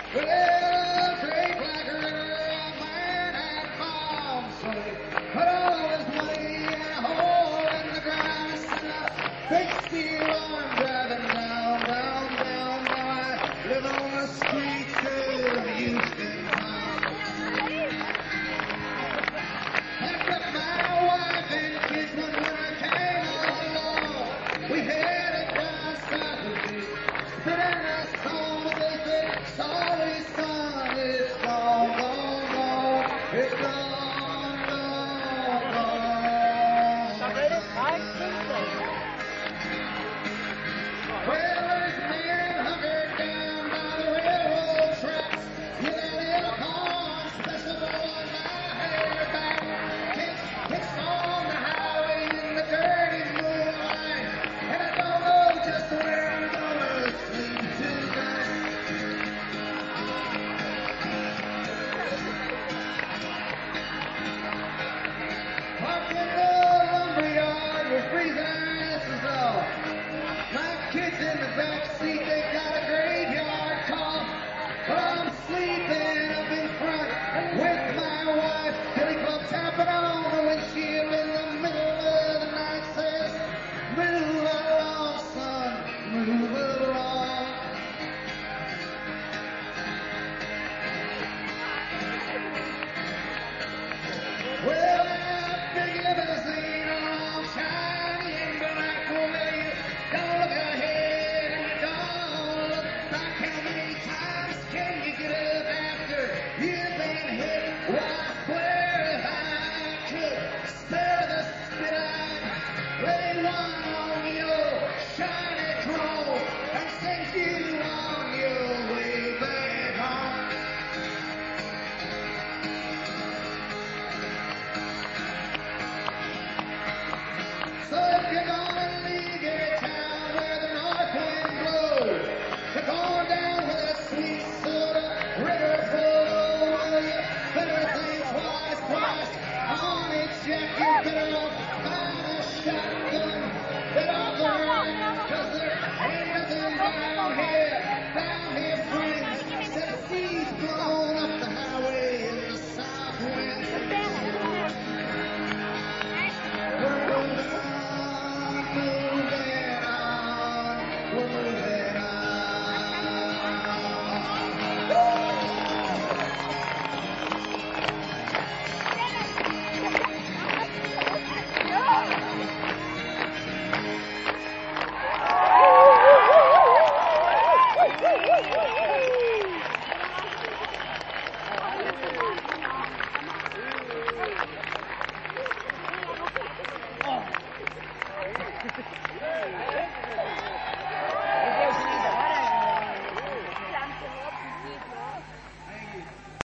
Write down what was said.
Well, Drake like a real man had bombs, so he put all his money in a hole in the grass, and a big steel arm driving down, down, down, down. I live on the streets of Houston town. Packed up my wife and kids when winter came along. We headed down south of it, sitting us home with this big sorry son. It's gone, gone, gone. It's gone, gone, gone. Well, there's men hunkered down by the railroad tracks with that little corn special on my hair back. It's on the highway in the dirty moonlight, and I don't know just where I'm gonna sleep tonight. Parked in the lumberyard with freezing asses off. My kids in the back seat, they got a graveyard cough. But I'm sleeping up in front with my wife. Billy Club tapping on the windshield in the middle of the night says, move along, son, move along. Well, that big limousine all shiny and black, well, you don't look ahead and you don't look back. How many times can you get up after you've been hit? Well, I swear if I could spare the spit, I'd lay one on your shiny chrome and send you on your way back home. So if you're gonna leave your town where the north wind blows, you're going down with a sweet soda river flow, well, you better think twice, twice on it, Jack. You better find a shotgun, get off the road, 'cause there ain't nothing down here, friends, except seas blown up the highway in the south wind. We're moving on, moving on, we're moving on. Oh.